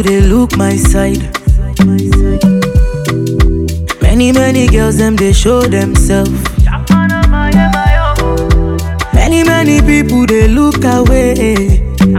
people they look my side. Many girls them they show themselves. Many people they look away.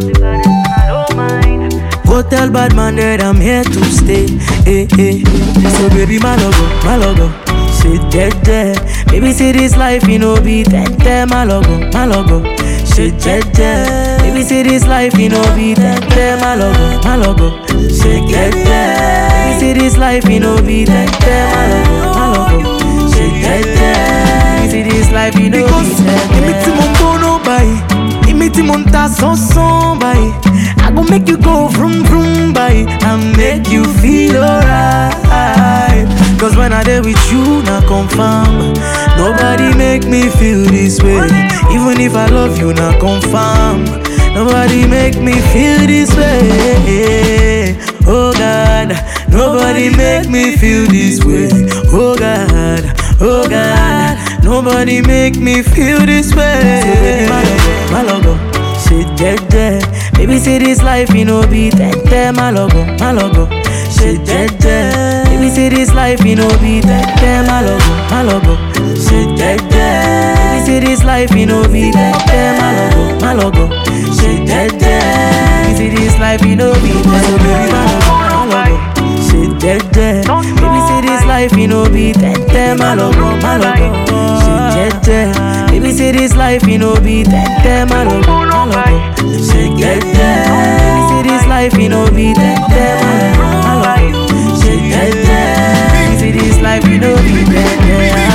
Go tell bad man that I'm here to stay. So baby, my logo, shit dead. Baby, see this life, you know, be dead. My logo, shit dead. Baby, see this life, you know, be dead. My logo, shit dead. Baby, see this life, you know, be dead. My logo, shit dead. Baby, see this life, you know, be dead. Imiti mon bono bay, imiti mon ta son bay. I gon' make you go vroom vroom bay, and make you feel alright. Cause when I there with you, not confirm. Nobody make me feel this way. Even if I love you, not confirm. Nobody make me feel this way. Oh God, nobody make me feel this way. Oh God, nobody make me feel this way. So baby, my logo, shit dead. Baby, see this life, you know, be dead. My logo, shit dead. Baby, see this life, you know, be dead. My logo, shit dead. Baby, see this life, you know, be dead. My logo, shit dead. Baby, see this life, you know, be dead. So baby, my logo, shit dead. Baby, see this life, you know, be dead. My logo, shit dead. Baby, see this life, you know, be dead. My logo, shit dead. Baby, see this life, you know, be dead. My logo, shit dead. Baby, see this life, you know, be dead.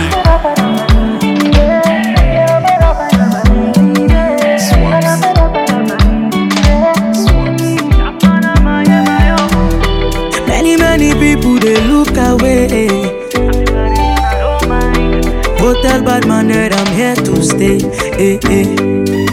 Many people they look away. Go tell bad man that I'm here to stay.